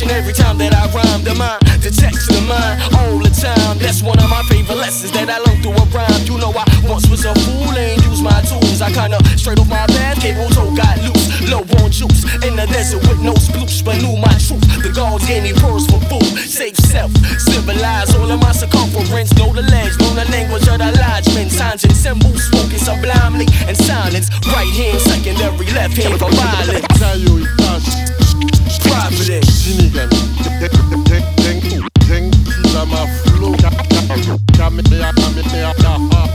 And every time that I rhyme, the mind detects the mind all the time. That's one of my favorite lessons that I learned through a rhyme. You know I once was a fool and used my tools. I kinda straight off my path, cable toe got loose. Low on juice, in the desert with no sploosh, but knew my truth. The gods gave me pearls for food. Safe self, civilized all of my circumference. Know the ledge, know the language of the lodgemen. Signs and symbols, spoken sublimely in silence. Right hand, secondary, left hand for violence.